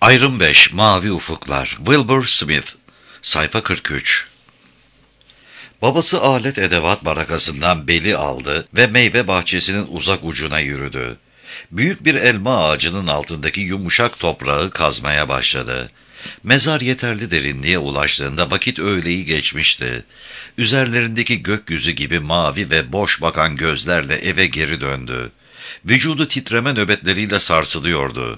Ayrım 5 Mavi Ufuklar Wilbur Smith Sayfa 43. Babası alet edevat barakasından beli aldı ve meyve bahçesinin uzak ucuna yürüdü. Büyük bir elma ağacının altındaki yumuşak toprağı kazmaya başladı. Mezar yeterli derinliğe ulaştığında vakit öğleyi geçmişti. Üzerlerindeki gökyüzü gibi mavi ve boş bakan gözlerle eve geri döndü. Vücudu titreme nöbetleriyle sarsılıyordu.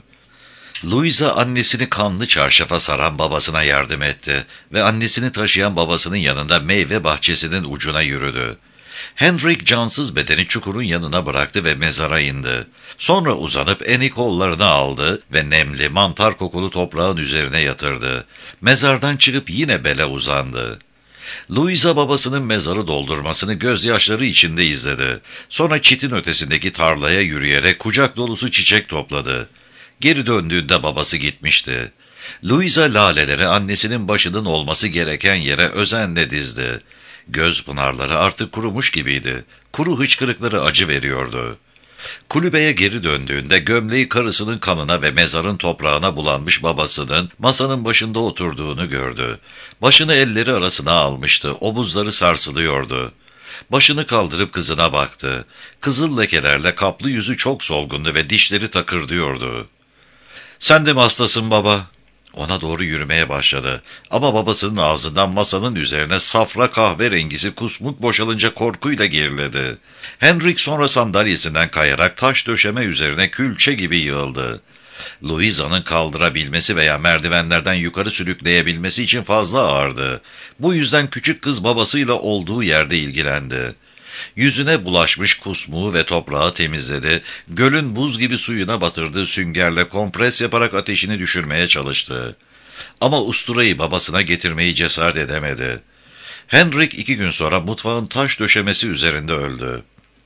Louisa annesini kanlı çarşafa saran babasına yardım etti ve annesini taşıyan babasının yanında meyve bahçesinin ucuna yürüdü. Hendrik cansız bedeni çukurun yanına bıraktı ve mezara indi. Sonra uzanıp Annie kollarına aldı ve nemli, mantar kokulu toprağın üzerine yatırdı. Mezardan çıkıp yine bele uzandı. Louisa babasının mezarı doldurmasını gözyaşları içinde izledi. Sonra çitin ötesindeki tarlaya yürüyerek kucak dolusu çiçek topladı. Geri döndüğünde babası gitmişti. Louisa laleleri annesinin başının olması gereken yere özenle dizdi. Göz pınarları artık kurumuş gibiydi. Kuru hıçkırıkları acı veriyordu. Kulübeye geri döndüğünde gömleği karısının kanına ve mezarın toprağına bulanmış babasının masanın başında oturduğunu gördü. Başını elleri arasına almıştı, omuzları sarsılıyordu. Başını kaldırıp kızına baktı. Kızıl lekelerle kaplı yüzü çok solgundu ve dişleri takırdıyordu. "Sen de mi hastasın baba?" Ona doğru yürümeye başladı. Ama babasının ağzından masanın üzerine safra kahverengisi kusmuk boşalınca korkuyla geriledi. Hendrik sonra sandalyesinden kayarak taş döşeme üzerine külçe gibi yığıldı. Louisa'nın kaldırabilmesi veya merdivenlerden yukarı sürükleyebilmesi için fazla ağırdı. Bu yüzden küçük kız babasıyla olduğu yerde ilgilendi. Yüzüne bulaşmış kusmuğu ve toprağı temizledi, gölün buz gibi suyuna batırdığı süngerle kompres yaparak ateşini düşürmeye çalıştı. Ama usturayı babasına getirmeyi cesaret edemedi. Hendrik 2 gün sonra mutfağın taş döşemesi üzerinde öldü.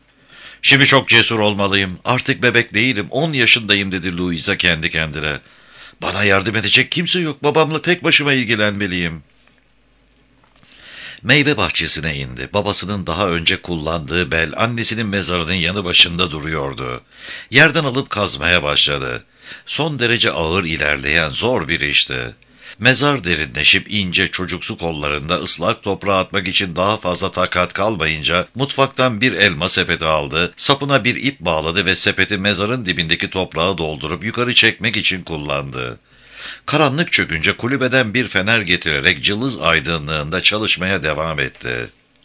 "Şimdi çok cesur olmalıyım, artık bebek değilim, 10 yaşındayım," dedi Louisa kendi kendine. "Bana yardım edecek kimse yok, babamla tek başıma ilgilenmeliyim." Meyve bahçesine indi. Babasının daha önce kullandığı bel annesinin mezarının yanı başında duruyordu. Yerden alıp kazmaya başladı. Son derece ağır ilerleyen zor bir işti. Mezar derinleşip ince çocuksu kollarında ıslak toprağa atmak için daha fazla takat kalmayınca mutfaktan bir elma sepeti aldı, sapına bir ip bağladı ve sepeti mezarın dibindeki toprağı doldurup yukarı çekmek için kullandı. Karanlık çökünce kulübeden bir fener getirerek cılız aydınlığında çalışmaya devam etti.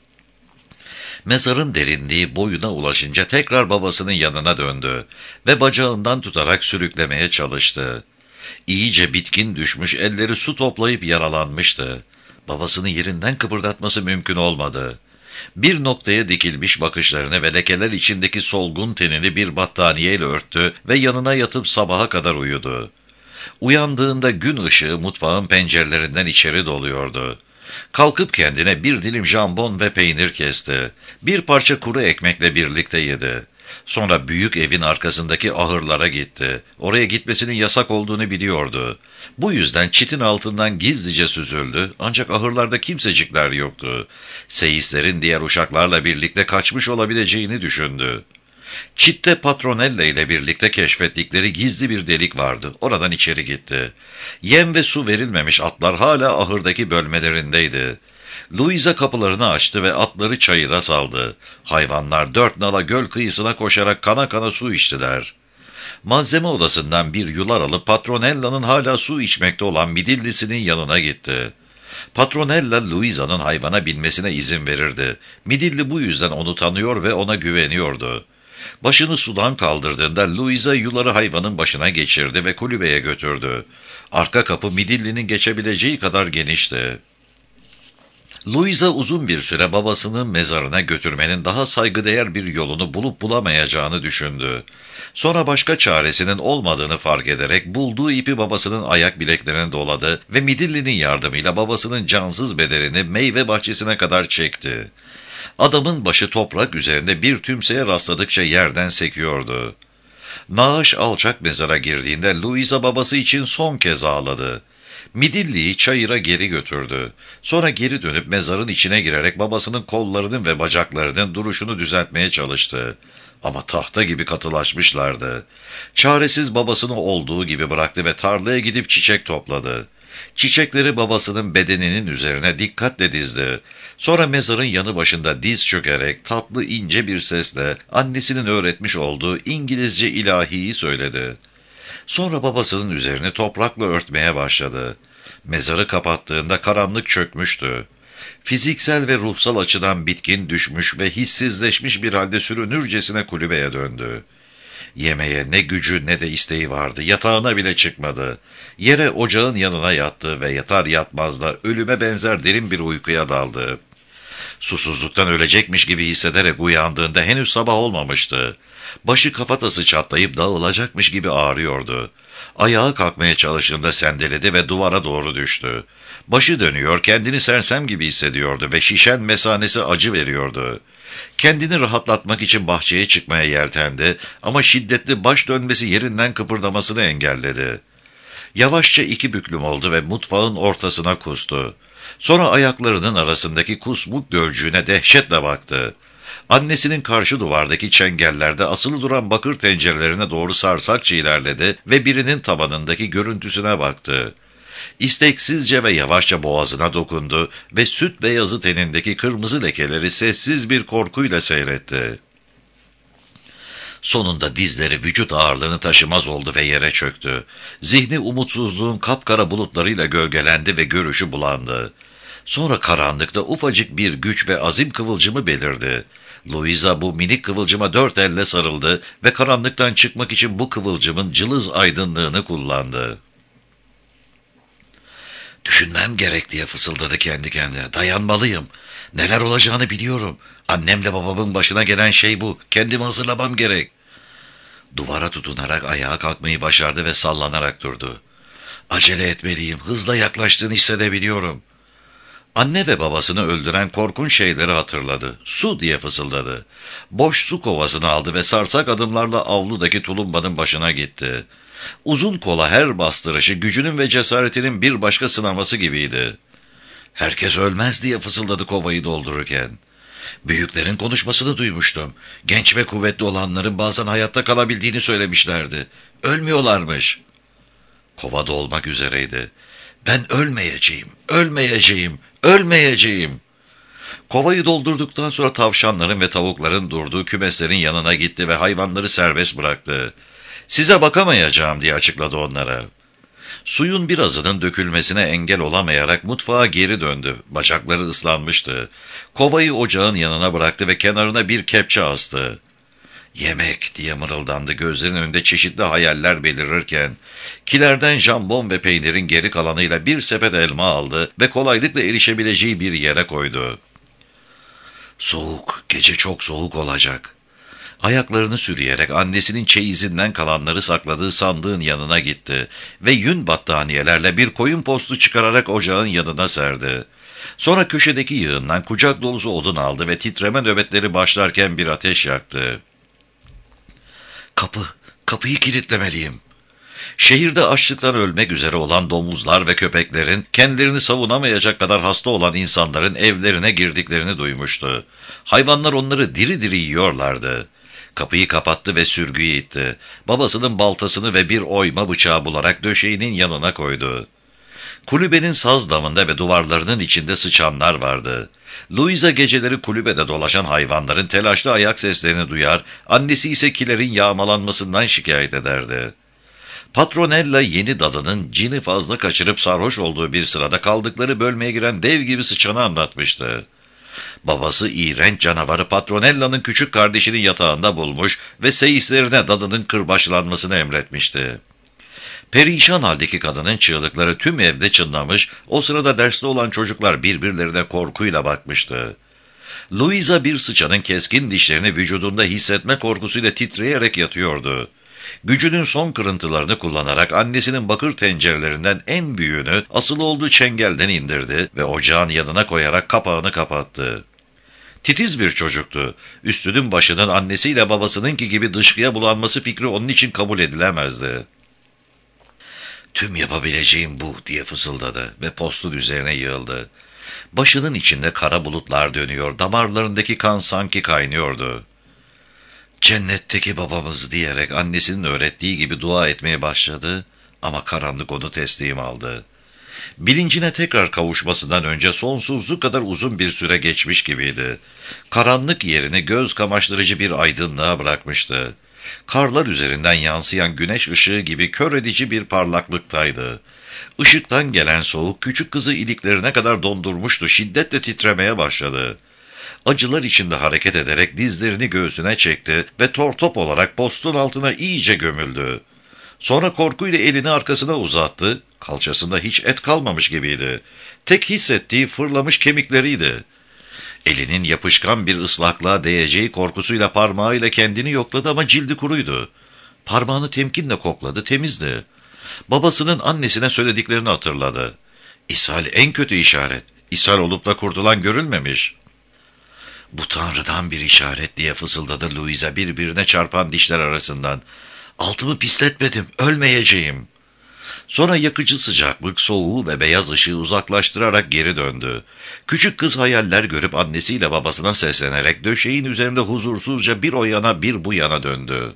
Mezarın derinliği boyuna ulaşınca tekrar babasının yanına döndü ve bacağından tutarak sürüklemeye çalıştı. İyice bitkin düşmüş, elleri su toplayıp yaralanmıştı. Babasını yerinden kıpırdatması mümkün olmadı. Bir noktaya dikilmiş bakışlarını ve lekeler içindeki solgun tenini bir battaniyeyle örttü ve yanına yatıp sabaha kadar uyudu. Uyandığında gün ışığı mutfağın pencerelerinden içeri doluyordu. Kalkıp kendine bir dilim jambon ve peynir kesti. Bir parça kuru ekmekle birlikte yedi. Sonra büyük evin arkasındaki ahırlara gitti. Oraya gitmesinin yasak olduğunu biliyordu. Bu yüzden çitin altından gizlice süzüldü, ancak ahırlarda kimsecikler yoktu. Seyislerin diğer uşaklarla birlikte kaçmış olabileceğini düşündü. Çitte Patronella ile birlikte keşfettikleri gizli bir delik vardı. Oradan içeri gitti. Yem ve su verilmemiş atlar hala ahırdaki bölmelerindeydi. Louisa kapılarını açtı ve atları çayıra saldı. Hayvanlar 4 nala göl kıyısına koşarak kana kana su içtiler. Malzeme odasından bir yular alıp Patronella'nın hala su içmekte olan midillisinin yanına gitti. Patronella, Louisa'nın hayvana binmesine izin verirdi. Midilli bu yüzden onu tanıyor ve ona güveniyordu. Başını sudan kaldırdığında Louisa yuları hayvanın başına geçirdi ve kulübeye götürdü. Arka kapı Midilli'nin geçebileceği kadar genişti. Louisa uzun bir süre babasını mezarına götürmenin daha saygıdeğer bir yolunu bulup bulamayacağını düşündü. Sonra başka çaresinin olmadığını fark ederek bulduğu ipi babasının ayak bileklerine doladı ve Midilli'nin yardımıyla babasının cansız bedenini meyve bahçesine kadar çekti. Adamın başı toprak üzerinde bir tümseye rastladıkça yerden sekiyordu. Naaş alçak mezara girdiğinde Louisa babası için son kez ağladı. Midilli'yi çayıra geri götürdü. Sonra geri dönüp mezarın içine girerek babasının kollarının ve bacaklarının duruşunu düzeltmeye çalıştı. Ama tahta gibi katılaşmışlardı. Çaresiz babasını olduğu gibi bıraktı ve tarlaya gidip çiçek topladı. Çiçekleri babasının bedeninin üzerine dikkatle dizdi. Sonra mezarın yanı başında diz çökerek tatlı ince bir sesle annesinin öğretmiş olduğu İngilizce ilahiyi söyledi. Sonra babasının üzerini toprakla örtmeye başladı. Mezarı kapattığında karanlık çökmüştü. Fiziksel ve ruhsal açıdan bitkin düşmüş ve hissizleşmiş bir halde sürünürcesine kulübeye döndü. Yemeğe ne gücü ne de isteği vardı. Yatağına bile çıkmadı. Yere ocağın yanına yattı ve yatar yatmaz da ölüme benzer derin bir uykuya daldı. Susuzluktan ölecekmiş gibi hissederek uyandığında henüz sabah olmamıştı. Başı kafatası çatlayıp dağılacakmış gibi ağrıyordu. Ayağa kalkmaya çalıştığında sendeledi ve duvara doğru düştü. Başı dönüyor, kendini sersem gibi hissediyordu ve şişen mesanesi acı veriyordu. Kendini rahatlatmak için bahçeye çıkmaya yeltendi ama şiddetli baş dönmesi yerinden kıpırdamasını engelledi. Yavaşça iki büklüm oldu ve mutfağın ortasına kustu. Sonra ayaklarının arasındaki kusmuk gölcüğüne dehşetle baktı. Annesinin karşı duvardaki çengellerde asılı duran bakır tencerelerine doğru sarsakça ilerledi ve birinin tabanındaki görüntüsüne baktı. İsteksizce ve yavaşça boğazına dokundu ve süt beyazı tenindeki kırmızı lekeleri sessiz bir korkuyla seyretti. Sonunda dizleri vücut ağırlığını taşımaz oldu ve yere çöktü. Zihni umutsuzluğun kapkara bulutlarıyla gölgelendi ve görüşü bulandı. Sonra karanlıkta ufacık bir güç ve azim kıvılcımı belirdi. Louisa bu minik kıvılcıma dört elle sarıldı ve karanlıktan çıkmak için bu kıvılcımın cılız aydınlığını kullandı. "Düşünmem gerek," diye fısıldadı kendi kendine. "Dayanmalıyım. Neler olacağını biliyorum. Annemle babamın başına gelen şey bu. Kendimi hazırlamam gerek." Duvara tutunarak ayağa kalkmayı başardı ve sallanarak durdu. "Acele etmeliyim. Hızla yaklaştığını hissedebiliyorum." Anne ve babasını öldüren korkunç şeyleri hatırladı. "Su," diye fısıldadı. Boş su kovasını aldı ve sarsak adımlarla avludaki tulumbanın başına gitti. Uzun kola her bastırışı gücünün ve cesaretinin bir başka sınaması gibiydi. "Herkes ölmez," diye fısıldadı kovayı doldururken. "Büyüklerin konuşmasını duymuştum. Genç ve kuvvetli olanların bazen hayatta kalabildiğini söylemişlerdi. Ölmüyorlarmış." Kova dolmak üzereydi. "Ben ölmeyeceğim, ölmeyeceğim, ölmeyeceğim." Kovayı doldurduktan sonra tavşanların ve tavukların durduğu kümeslerin yanına gitti ve hayvanları serbest bıraktı. "Size bakamayacağım," diye açıkladı onlara. Suyun birazının dökülmesine engel olamayarak mutfağa geri döndü. Bacakları ıslanmıştı. Kovayı ocağın yanına bıraktı ve kenarına bir kepçe astı. "Yemek," diye mırıldandı gözlerinin önünde çeşitli hayaller belirirken. Kilerden jambon ve peynirin geri kalanıyla bir sepet elma aldı ve kolaylıkla erişebileceği bir yere koydu. "Soğuk, gece çok soğuk olacak." Ayaklarını sürüyerek annesinin çeyizinden kalanları sakladığı sandığın yanına gitti ve yün battaniyelerle bir koyun postu çıkararak ocağın yanına serdi. Sonra köşedeki yığından kucak dolusu odun aldı ve titreme nöbetleri başlarken bir ateş yaktı. Kapıyı kilitlemeliyim." Şehirde açlıktan ölmek üzere olan domuzlar ve köpeklerin, kendilerini savunamayacak kadar hasta olan insanların evlerine girdiklerini duymuştu. Hayvanlar onları diri diri yiyorlardı. Kapıyı kapattı ve sürgüyü itti. Babasının baltasını ve bir oyma bıçağı bularak döşeğinin yanına koydu. Kulübenin saz damında ve duvarlarının içinde sıçanlar vardı. Louisa geceleri kulübede dolaşan hayvanların telaşlı ayak seslerini duyar, annesi ise kilerin yağmalanmasından şikayet ederdi. Patronella yeni dadının cini fazla kaçırıp sarhoş olduğu bir sırada kaldıkları bölmeye giren dev gibi sıçanı anlatmıştı. Babası iğrenç canavarı Patronella'nın küçük kardeşinin yatağında bulmuş ve seyislerine dadının kırbaçlanmasını emretmişti. Perişan haldeki kadının çığlıkları tüm evde çınlamış, o sırada derste olan çocuklar birbirlerine korkuyla bakmıştı. Louisa bir sıçanın keskin dişlerini vücudunda hissetme korkusuyla titreyerek yatıyordu. Gücünün son kırıntılarını kullanarak annesinin bakır tencerelerinden en büyüğünü asılı olduğu çengelden indirdi ve ocağın yanına koyarak kapağını kapattı. Titiz bir çocuktu. Üstünün başının annesiyle babasınınki gibi dışkıya bulanması fikri onun için kabul edilemezdi. "Tüm yapabileceğim bu," diye fısıldadı ve postun üzerine yığıldı. Başının içinde kara bulutlar dönüyor, damarlarındaki kan sanki kaynıyordu. "Cennetteki babamız" diyerek annesinin öğrettiği gibi dua etmeye başladı ama karanlık onu teslim aldı. Bilincine tekrar kavuşmasından önce sonsuzluk kadar uzun bir süre geçmiş gibiydi. Karanlık yerini göz kamaştırıcı bir aydınlığa bırakmıştı. Karlar üzerinden yansıyan güneş ışığı gibi kör edici bir parlaklıktaydı. Işıktan gelen soğuk küçük kızı iliklerine kadar dondurmuştu, şiddetle titremeye başladı. Acılar içinde hareket ederek dizlerini göğsüne çekti ve tortop olarak postun altına iyice gömüldü. Sonra korkuyla elini arkasına uzattı, kalçasında hiç et kalmamış gibiydi. Tek hissettiği fırlamış kemikleriydi. Elinin yapışkan bir ıslaklığa değeceği korkusuyla parmağıyla kendini yokladı ama cildi kuruydu. Parmağını temkinle kokladı, temizdi. Babasının annesine söylediklerini hatırladı. "İshal en kötü işaret. İshal olup da kurtulan görülmemiş." "Bu Tanrı'dan bir işaret" diye fısıldadı Louisa birbirine çarpan dişler arasından. "Altımı pisletmedim, ölmeyeceğim." Sonra yakıcı sıcaklık, soğuğu ve beyaz ışığı uzaklaştırarak geri döndü. Küçük kız hayaller görüp annesiyle babasına seslenerek döşeğin üzerinde huzursuzca bir o yana bir bu yana döndü.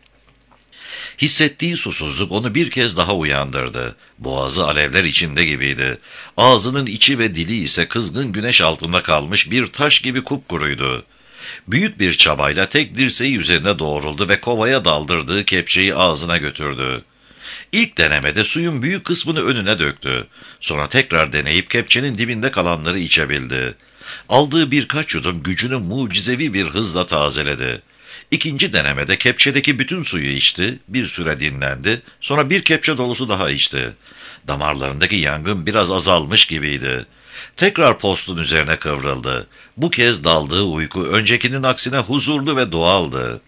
Hissettiği susuzluk onu bir kez daha uyandırdı. Boğazı alevler içinde gibiydi. Ağzının içi ve dili ise kızgın güneş altında kalmış bir taş gibi kupkuruydu. Büyük bir çabayla tek dirseği üzerine doğruldu ve kovaya daldırdığı kepçeyi ağzına götürdü. İlk denemede suyun büyük kısmını önüne döktü. Sonra tekrar deneyip kepçenin dibinde kalanları içebildi. Aldığı birkaç yudum gücünü mucizevi bir hızla tazeledi. İkinci denemede kepçedeki bütün suyu içti, bir süre dinlendi, sonra bir kepçe dolusu daha içti. Damarlarındaki yangın biraz azalmış gibiydi. Tekrar postun üzerine kıvrıldı. Bu kez daldığı uyku öncekinin aksine huzurlu ve doğaldı.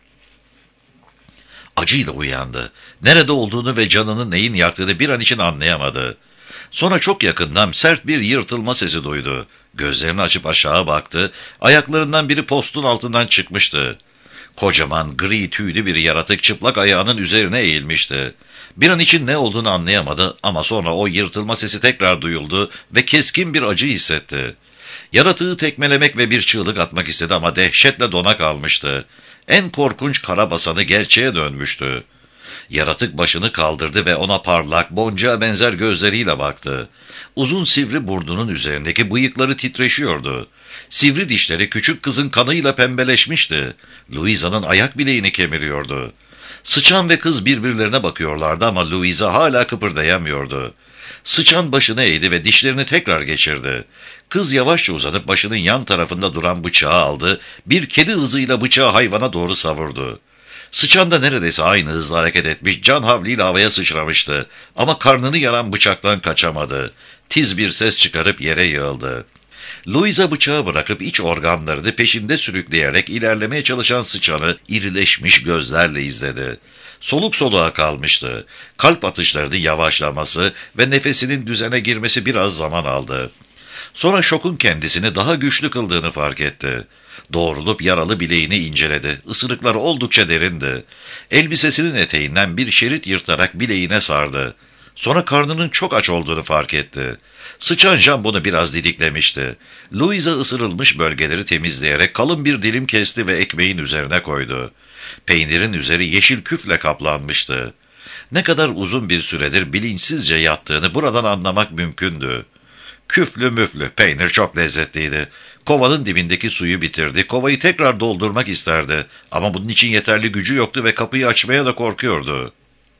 Acıyla uyandı. Nerede olduğunu ve canını neyin yaktığını bir an için anlayamadı. Sonra çok yakından sert bir yırtılma sesi duydu. Gözlerini açıp aşağı baktı. Ayaklarından biri postun altından çıkmıştı. Kocaman, gri tüylü bir yaratık çıplak ayağının üzerine eğilmişti. Bir an için ne olduğunu anlayamadı ama sonra o yırtılma sesi tekrar duyuldu ve keskin bir acı hissetti. Yaratığı tekmelemek ve bir çığlık atmak istedi ama dehşetle dona kalmıştı. En korkunç karabasanı gerçeğe dönmüştü. Yaratık başını kaldırdı ve ona parlak, boncuğa benzer gözleriyle baktı. Uzun sivri burnunun üzerindeki bıyıkları titreşiyordu. Sivri dişleri küçük kızın kanıyla pembeleşmişti. Louisa'nın ayak bileğini kemiriyordu. Sıçan ve kız birbirlerine bakıyorlardı ama Louisa hala kıpırdayamıyordu. Sıçan başını eğdi ve dişlerini tekrar geçirdi. Kız yavaşça uzanıp başının yan tarafında duran bıçağı aldı, bir kedi hızıyla bıçağı hayvana doğru savurdu. Sıçan da neredeyse aynı hızla hareket etmiş, can havliyle havaya sıçramıştı. Ama karnını yaran bıçaktan kaçamadı. Tiz bir ses çıkarıp yere yığıldı. Louisa bıçağı bırakıp iç organlarını peşinde sürükleyerek ilerlemeye çalışan sıçanı irileşmiş gözlerle izledi. Soluk soluğa kalmıştı. Kalp atışlarının yavaşlaması ve nefesinin düzene girmesi biraz zaman aldı. Sonra şokun kendisini daha güçlü kıldığını fark etti. Doğrulup yaralı bileğini inceledi. Isırıklar oldukça derindi. Elbisesinin eteğinden bir şerit yırtarak bileğine sardı. Sonra karnının çok aç olduğunu fark etti. Sıçan jambonu biraz didiklemişti. Louisa ısırılmış bölgeleri temizleyerek kalın bir dilim kesti ve ekmeğin üzerine koydu. Peynirin üzeri yeşil küfle kaplanmıştı. Ne kadar uzun bir süredir bilinçsizce yattığını buradan anlamak mümkündü. Küflü müflü, peynir çok lezzetliydi. Kovanın dibindeki suyu bitirdi. Kovayı tekrar doldurmak isterdi. Ama bunun için yeterli gücü yoktu ve kapıyı açmaya da korkuyordu.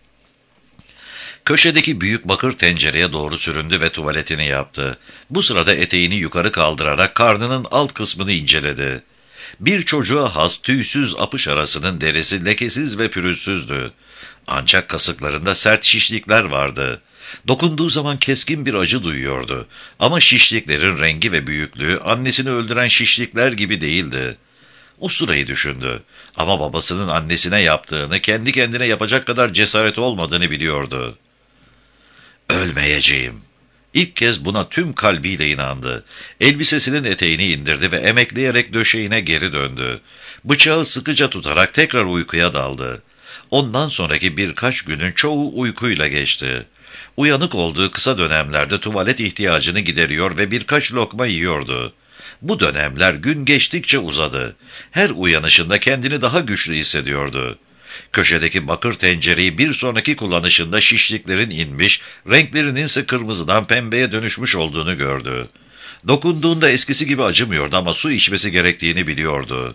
Köşedeki büyük bakır tencereye doğru süründü ve tuvaletini yaptı. Bu sırada eteğini yukarı kaldırarak karnının alt kısmını inceledi. Bir çocuğa has tüysüz apış arasının derisi lekesiz ve pürüzsüzdü. Ancak kasıklarında sert şişlikler vardı. Dokunduğu zaman keskin bir acı duyuyordu. Ama şişliklerin rengi ve büyüklüğü annesini öldüren şişlikler gibi değildi. Ustura'yı düşündü. Ama babasının annesine yaptığını kendi kendine yapacak kadar cesareti olmadığını biliyordu. Ölmeyeceğim. İlk kez buna tüm kalbiyle inandı. Elbisesinin eteğini indirdi ve emekleyerek döşeğine geri döndü. Bıçağı sıkıca tutarak tekrar uykuya daldı. Ondan sonraki birkaç günün çoğu uykuyla geçti. Uyanık olduğu kısa dönemlerde tuvalet ihtiyacını gideriyor ve birkaç lokma yiyordu. Bu dönemler gün geçtikçe uzadı. Her uyanışında kendini daha güçlü hissediyordu. Köşedeki bakır tencereyi bir sonraki kullanışında şişliklerin inmiş, renklerinin ise kırmızıdan pembeye dönüşmüş olduğunu gördü. Dokunduğunda eskisi gibi acımıyordu ama su içmesi gerektiğini biliyordu.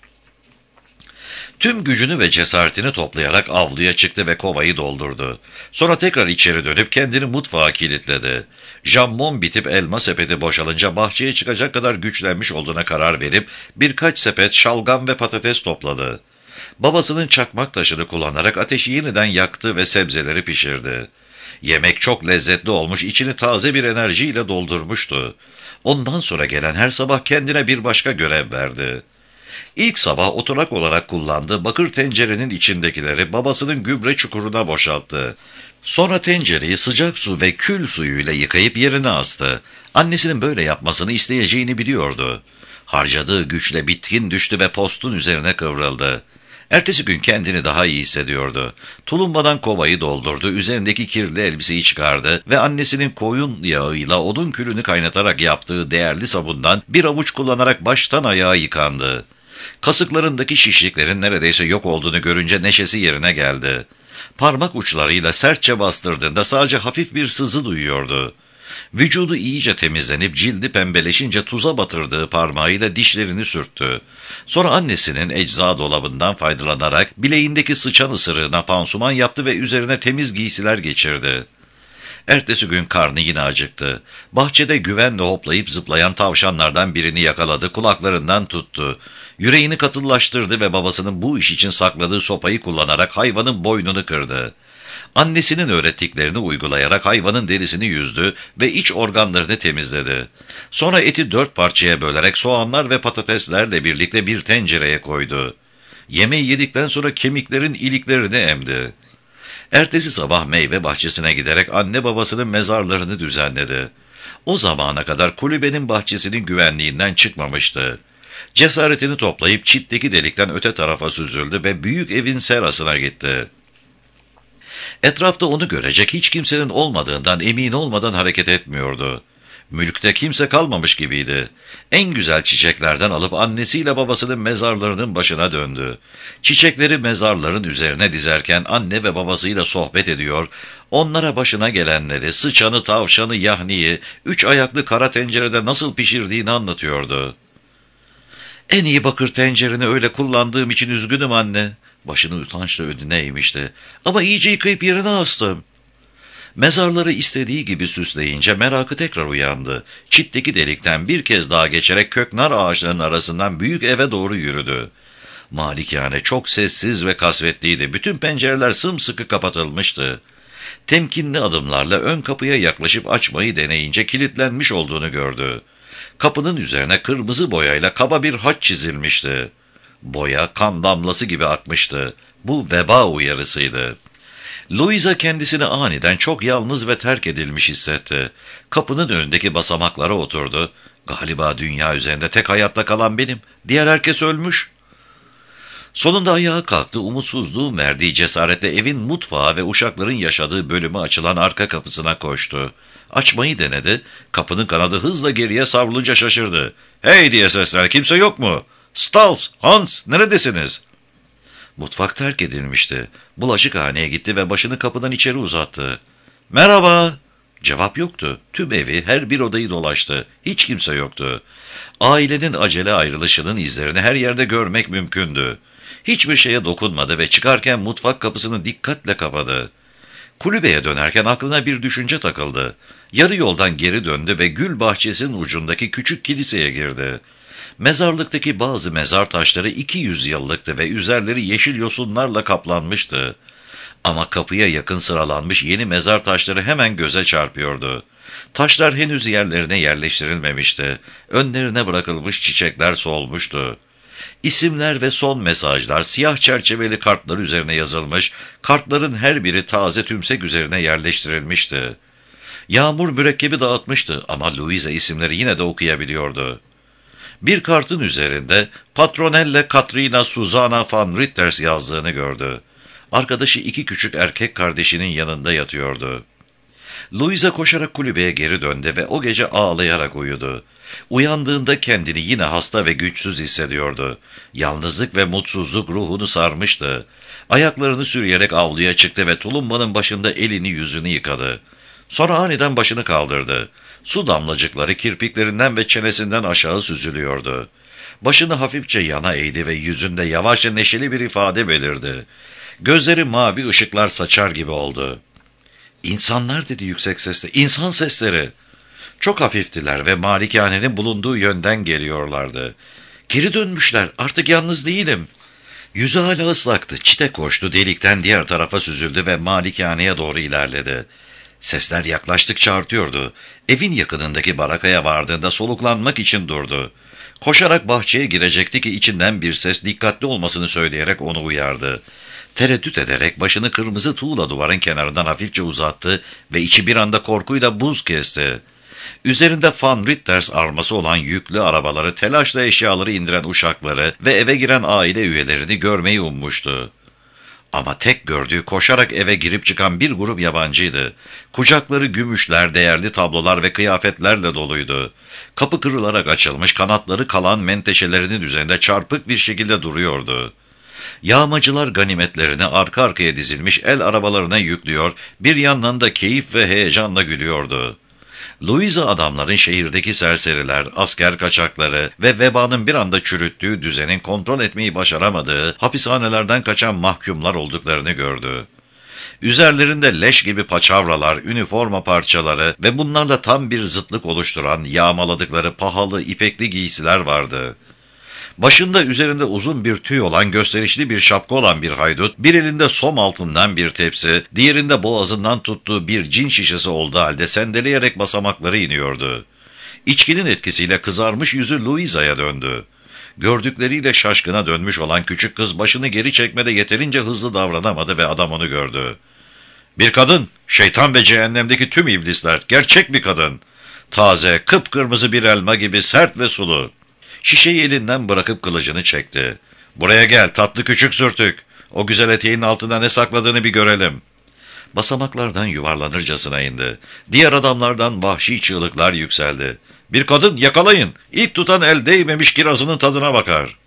Tüm gücünü ve cesaretini toplayarak avluya çıktı ve kovayı doldurdu. Sonra tekrar içeri dönüp kendini mutfağa kilitledi. Jambon bitip elma sepeti boşalınca bahçeye çıkacak kadar güçlenmiş olduğuna karar verip birkaç sepet şalgam ve patates topladı. Babasının çakmak taşını kullanarak ateşi yeniden yaktı ve sebzeleri pişirdi. Yemek çok lezzetli olmuş, içini taze bir enerjiyle doldurmuştu. Ondan sonra gelen her sabah kendine bir başka görev verdi. İlk sabah oturak olarak kullandığı bakır tencerenin içindekileri babasının gübre çukuruna boşalttı. Sonra tencereyi sıcak su ve kül suyuyla yıkayıp yerine astı. Annesinin böyle yapmasını isteyeceğini biliyordu. Harcadığı güçle bitkin düştü ve postun üzerine kıvrıldı. Ertesi gün kendini daha iyi hissediyordu. Tulumbadan kovayı doldurdu, üzerindeki kirli elbiseyi çıkardı ve annesinin koyun yağıyla odun külünü kaynatarak yaptığı değerli sabundan bir avuç kullanarak baştan ayağa yıkandı. Kasıklarındaki şişliklerin neredeyse yok olduğunu görünce neşesi yerine geldi. Parmak uçlarıyla sertçe bastırdığında sadece hafif bir sızı duyuyordu. Vücudu iyice temizlenip cildi pembeleşince tuza batırdığı parmağıyla dişlerini sürttü. Sonra annesinin ecza dolabından faydalanarak bileğindeki sıçan ısırığına pansuman yaptı ve üzerine temiz giysiler geçirdi. Ertesi gün karnı yine acıktı. Bahçede güvenle hoplayıp zıplayan tavşanlardan birini yakaladı, kulaklarından tuttu. Yüreğini katıllaştırdı ve babasının bu iş için sakladığı sopayı kullanarak hayvanın boynunu kırdı. Annesinin öğrettiklerini uygulayarak hayvanın derisini yüzdü ve iç organlarını temizledi. Sonra eti 4 parçaya bölerek soğanlar ve patateslerle birlikte bir tencereye koydu. Yemeği yedikten sonra kemiklerin iliklerini emdi. Ertesi sabah meyve bahçesine giderek anne babasının mezarlarını düzenledi. O zamana kadar kulübenin bahçesinin güvenliğinden çıkmamıştı. Cesaretini toplayıp çitteki delikten öte tarafa süzüldü ve büyük evin serasına gitti. Etrafta onu görecek hiç kimsenin olmadığından emin olmadan hareket etmiyordu. Mülkte kimse kalmamış gibiydi. En güzel çiçeklerden alıp annesiyle babasının mezarlarının başına döndü. Çiçekleri mezarların üzerine dizerken anne ve babasıyla sohbet ediyor, onlara başına gelenleri, sıçanı, tavşanı, yahniyi, 3 ayaklı kara tencerede nasıl pişirdiğini anlatıyordu. "En iyi bakır tencereni öyle kullandığım için üzgünüm anne." Başını utançla önüne eğmişti. "Ama iyice yıkayıp yerine astım." Mezarları istediği gibi süsleyince merakı tekrar uyandı. Çitteki delikten bir kez daha geçerek köknar ağaçlarının arasından büyük eve doğru yürüdü. Malikane çok sessiz ve kasvetliydi. Bütün pencereler sımsıkı kapatılmıştı. Temkinli adımlarla ön kapıya yaklaşıp açmayı deneyince kilitlenmiş olduğunu gördü. Kapının üzerine kırmızı boyayla kaba bir haç çizilmişti. Boya kan damlası gibi akmıştı. Bu veba uyarısıydı. Louisa kendisini aniden çok yalnız ve terk edilmiş hissetti. Kapının önündeki basamaklara oturdu. "Galiba dünya üzerinde tek hayatta kalan benim. Diğer herkes ölmüş." Sonunda ayağa kalktı, umutsuzluğun verdiği cesaretle evin mutfağı ve uşakların yaşadığı bölümü açılan arka kapısına koştu. Açmayı denedi, kapının kanadı hızla geriye savrulunca şaşırdı. "Hey!" diye sesler, "Kimse yok mu? Stals, Hans, neredesiniz?" Mutfak terk edilmişti. Bulaşıkhaneye gitti ve başını kapıdan içeri uzattı. "Merhaba!" Cevap yoktu. Tüm evi, her bir odayı dolaştı. Hiç kimse yoktu. Ailenin acele ayrılışının izlerini her yerde görmek mümkündü. Hiçbir şeye dokunmadı ve çıkarken mutfak kapısını dikkatle kapadı. Kulübeye dönerken aklına bir düşünce takıldı. Yarı yoldan geri döndü ve gül bahçesinin ucundaki küçük kiliseye girdi. Mezarlıktaki bazı mezar taşları 200 yıllıktı ve üzerleri yeşil yosunlarla kaplanmıştı. Ama kapıya yakın sıralanmış yeni mezar taşları hemen göze çarpıyordu. Taşlar henüz yerlerine yerleştirilmemişti. Önlerine bırakılmış çiçekler solmuştu. İsimler ve son mesajlar siyah çerçeveli kartlar üzerine yazılmış, kartların her biri taze tümsek üzerine yerleştirilmişti. Yağmur mürekkebi dağıtmıştı ama Louisa isimleri yine de okuyabiliyordu. Bir kartın üzerinde Patronelle Katrina Susanna van Ritters yazdığını gördü. Arkadaşı 2 küçük erkek kardeşinin yanında yatıyordu. Louisa koşarak kulübeye geri döndü ve o gece ağlayarak uyudu. Uyandığında kendini yine hasta ve güçsüz hissediyordu. Yalnızlık ve mutsuzluk ruhunu sarmıştı. Ayaklarını sürüyerek avluya çıktı ve tulumbanın başında elini yüzünü yıkadı. Sonra aniden başını kaldırdı. Su damlacıkları kirpiklerinden ve çenesinden aşağı süzülüyordu. Başını hafifçe yana eğdi ve yüzünde yavaşça neşeli bir ifade belirdi. Gözleri mavi ışıklar saçar gibi oldu. "İnsanlar," dedi yüksek sesle. "İnsan sesleri." Çok hafiftiler ve malikanenin bulunduğu yönden geliyorlardı. "Geri dönmüşler, artık yalnız değilim." Yüzü hala ıslaktı. Çite koştu, delikten diğer tarafa süzüldü ve malikaneye doğru ilerledi. Sesler yaklaştıkça artıyordu. Evin yakınındaki barakaya vardığında soluklanmak için durdu. Koşarak bahçeye girecekti ki içinden bir ses dikkatli olmasını söyleyerek onu uyardı. Tereddüt ederek başını kırmızı tuğla duvarın kenarından hafifçe uzattı ve içi bir anda korkuyla buz kesti. Üzerinde Van Ritters arması olan yüklü arabaları, telaşla eşyaları indiren uşakları ve eve giren aile üyelerini görmeyi ummuştu. Ama tek gördüğü koşarak eve girip çıkan bir grup yabancıydı. Kucakları gümüşler, değerli tablolar ve kıyafetlerle doluydu. Kapı kırılarak açılmış, kanatları kalan menteşelerinin üzerinde çarpık bir şekilde duruyordu. Yağmacılar ganimetlerini arka arkaya dizilmiş el arabalarına yüklüyor, bir yandan da keyif ve heyecanla gülüyordu. Louisa adamların şehirdeki serseriler, asker kaçakları ve vebanın bir anda çürüttüğü düzenin kontrol etmeyi başaramadığı hapishanelerden kaçan mahkumlar olduklarını gördü. Üzerlerinde leş gibi paçavralar, üniforma parçaları ve bunlarla tam bir zıtlık oluşturan yağmaladıkları pahalı ipekli giysiler vardı. Başında üzerinde uzun bir tüy olan gösterişli bir şapka olan bir haydut, bir elinde som altından bir tepsi, diğerinde boğazından tuttuğu bir cin şişesi olduğu halde sendeleyerek basamakları iniyordu. İçkinin etkisiyle kızarmış yüzü Louisa'ya döndü. Gördükleriyle şaşkına dönmüş olan küçük kız başını geri çekmede yeterince hızlı davranamadı ve adam onu gördü. "Bir kadın, şeytan ve cehennemdeki tüm iblisler, gerçek bir kadın. Taze, kıpkırmızı bir elma gibi sert ve sulu." Şişeyi elinden bırakıp kılıcını çekti. "Buraya gel tatlı küçük sürtük. O güzel eteğin altında ne sakladığını bir görelim." Basamaklardan yuvarlanırcasına indi. Diğer adamlardan vahşi çığlıklar yükseldi. "Bir kadın, yakalayın. İlk tutan el değmemiş kirazının tadına bakar."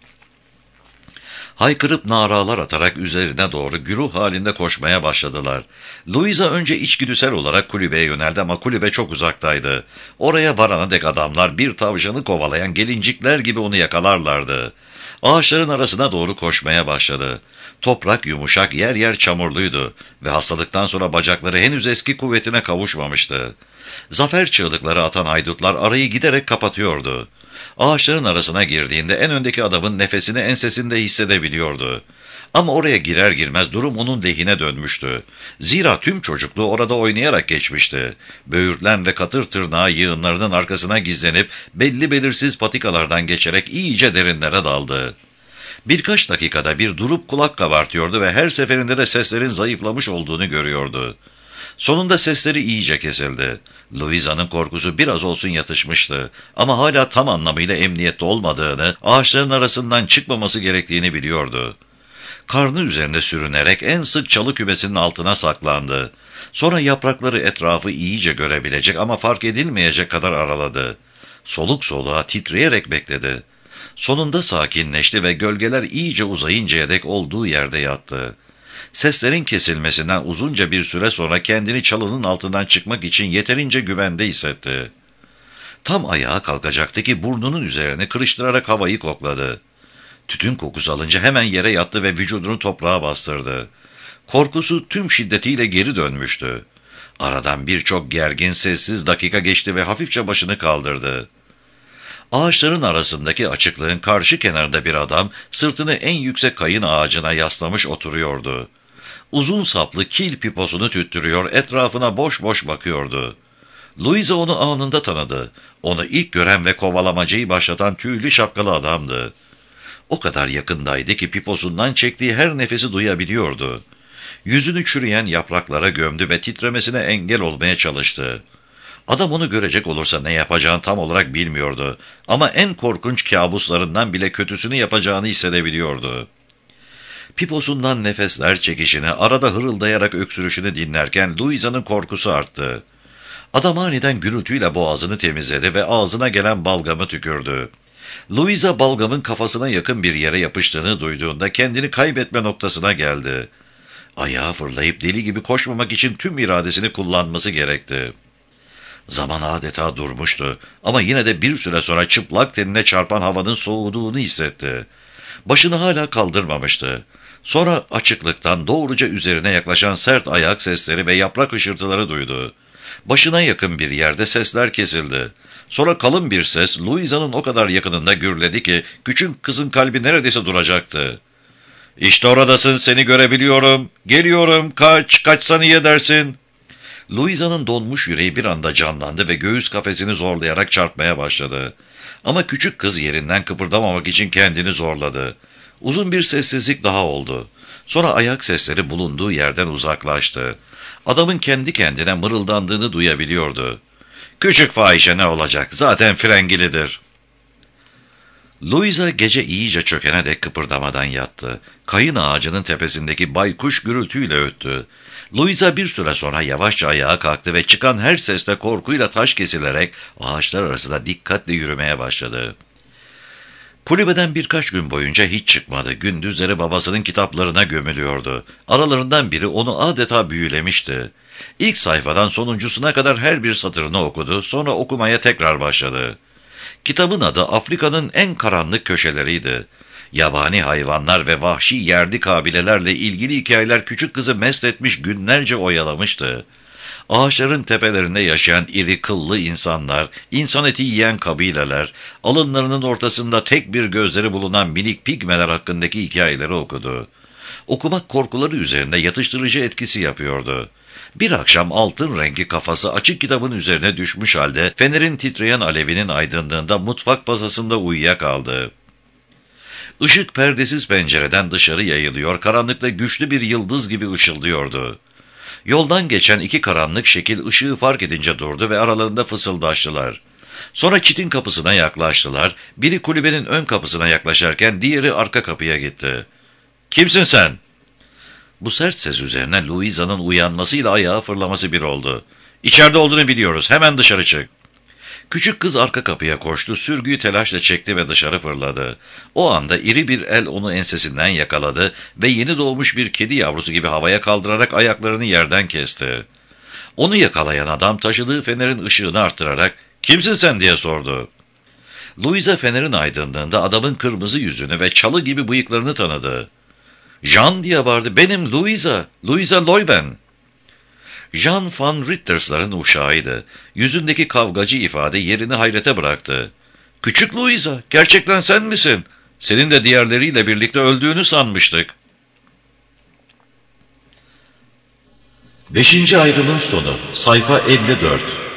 Haykırıp naralar atarak üzerine doğru güruh halinde koşmaya başladılar. Louisa önce içgüdüsel olarak kulübeye yöneldi ama kulübe çok uzaktaydı. Oraya varana dek adamlar bir tavşanı kovalayan gelincikler gibi onu yakalarlardı. Ağaçların arasına doğru koşmaya başladı. Toprak yumuşak, yer yer çamurluydu ve hastalıktan sonra bacakları henüz eski kuvvetine kavuşmamıştı. Zafer çığlıkları atan haydutlar arayı giderek kapatıyordu. Ağaçların arasına girdiğinde en öndeki adamın nefesini ensesinde hissedebiliyordu. Ama oraya girer girmez durum onun lehine dönmüştü. Zira tüm çocukluğu orada oynayarak geçmişti. Böğürtlen ve katır tırnağı yığınlarının arkasına gizlenip belli belirsiz patikalardan geçerek iyice derinlere daldı. Birkaç dakikada bir durup kulak kabartıyordu ve her seferinde de seslerin zayıflamış olduğunu görüyordu. Sonunda sesleri iyice kesildi. Louisa'nın korkusu biraz olsun yatışmıştı ama hala tam anlamıyla emniyette olmadığını, ağaçların arasından çıkmaması gerektiğini biliyordu. Karnı üzerinde sürünerek en sık çalı kümesinin altına saklandı. Sonra yaprakları etrafı iyice görebilecek ama fark edilmeyecek kadar araladı. Soluk soluğa titreyerek bekledi. Sonunda sakinleşti ve gölgeler iyice uzayıncaya dek olduğu yerde yattı. Seslerin kesilmesinden uzunca bir süre sonra kendini çalının altından çıkmak için yeterince güvende hissetti. Tam ayağa kalkacaktı ki burnunun üzerine kırıştırarak havayı kokladı. Tütün kokusu alınca hemen yere yattı ve vücudunu toprağa bastırdı. Korkusu tüm şiddetiyle geri dönmüştü. Aradan birçok gergin, sessiz dakika geçti ve hafifçe başını kaldırdı. Ağaçların arasındaki açıklığın karşı kenarında bir adam sırtını en yüksek kayın ağacına yaslamış oturuyordu. Uzun saplı kil piposunu tüttürüyor, etrafına boş boş bakıyordu. Louisa onu anında tanıdı. Onu ilk gören ve kovalamacayı başlatan tüylü şapkalı adamdı. O kadar yakındaydı ki piposundan çektiği her nefesi duyabiliyordu. Yüzünü çürüyen yapraklara gömdü ve titremesine engel olmaya çalıştı. Adam onu görecek olursa ne yapacağını tam olarak bilmiyordu. Ama en korkunç kabuslarından bile kötüsünü yapacağını hissedebiliyordu. Piposundan nefesler çekişini, arada hırıldayarak öksürüşünü dinlerken Louisa'nın korkusu arttı. Adam aniden gürültüyle boğazını temizledi ve ağzına gelen balgamı tükürdü. Louisa balgamın kafasına yakın bir yere yapıştığını duyduğunda kendini kaybetme noktasına geldi. Ayağa fırlayıp deli gibi koşmamak için tüm iradesini kullanması gerekti. Zaman adeta durmuştu ama yine de bir süre sonra çıplak tenine çarpan havanın soğuduğunu hissetti. Başını hala kaldırmamıştı. Sonra açıklıktan doğruca üzerine yaklaşan sert ayak sesleri ve yaprak hışırtıları duydu. Başına yakın bir yerde sesler kesildi. Sonra kalın bir ses Louisa'nın o kadar yakınında gürledi ki küçük kızın kalbi neredeyse duracaktı. "İşte oradasın, seni görebiliyorum. Geliyorum, kaçsan iyi edersin." Louisa'nın donmuş yüreği bir anda canlandı ve göğüs kafesini zorlayarak çarpmaya başladı. Ama küçük kız yerinden kıpırdamamak için kendini zorladı. Uzun bir sessizlik daha oldu. Sonra ayak sesleri bulunduğu yerden uzaklaştı. Adamın kendi kendine mırıldandığını duyabiliyordu. "Küçük fahişe ne olacak? Zaten frengilidir." Louisa gece iyice çökene dek kıpırdamadan yattı. Kayın ağacının tepesindeki baykuş gürültüyle öttü. Louisa bir süre sonra yavaşça ayağa kalktı ve çıkan her sesle korkuyla taş kesilerek ağaçlar arasında dikkatle yürümeye başladı. Kulübeden birkaç gün boyunca hiç çıkmadı. Gündüzleri babasının kitaplarına gömülüyordu. Aralarından biri onu adeta büyülemişti. İlk sayfadan sonuncusuna kadar her bir satırını okudu, sonra okumaya tekrar başladı. Kitabın adı Afrika'nın en karanlık köşeleriydi. Yabani hayvanlar ve vahşi yerli kabilelerle ilgili hikayeler küçük kızı mest etmiş, günlerce oyalamıştı. Ağaçların tepelerinde yaşayan iri kıllı insanlar, insan eti yiyen kabileler, alınlarının ortasında tek bir gözleri bulunan minik pigmeler hakkındaki hikayeleri okudu. Okumak korkuları üzerinde yatıştırıcı etkisi yapıyordu. Bir akşam altın rengi kafası açık kitabın üzerine düşmüş halde fenerin titreyen alevinin aydınlığında mutfak masasında uyuyakaldı. Işık perdesiz pencereden dışarı yayılıyor, karanlıkta güçlü bir yıldız gibi ışıldıyordu. Yoldan geçen iki karanlık şekil ışığı fark edince durdu ve aralarında fısıldaştılar. Sonra çitin kapısına yaklaştılar. Biri kulübenin ön kapısına yaklaşırken diğeri arka kapıya gitti. "Kimsin sen?" Bu sert ses üzerine Louisa'nın uyanmasıyla ayağa fırlaması bir oldu. "İçeride olduğunu biliyoruz. Hemen dışarı çık." Küçük kız arka kapıya koştu, sürgüyü telaşla çekti ve dışarı fırladı. O anda iri bir el onu ensesinden yakaladı ve yeni doğmuş bir kedi yavrusu gibi havaya kaldırarak ayaklarını yerden kesti. Onu yakalayan adam taşıdığı fenerin ışığını arttırarak "Kimsin sen?" diye sordu. Louisa fenerin aydınlığında adamın kırmızı yüzünü ve çalı gibi bıyıklarını tanıdı. "Jean!" diye bağırdı. "Benim Louisa, Louisa Loyben." Jean van Ritters'ların uşağıydı. Yüzündeki kavgacı ifade yerini hayrete bıraktı. "Küçük Louisa, gerçekten sen misin? Senin de diğerleriyle birlikte öldüğünü sanmıştık." 5. ayrımın sonu, sayfa 54.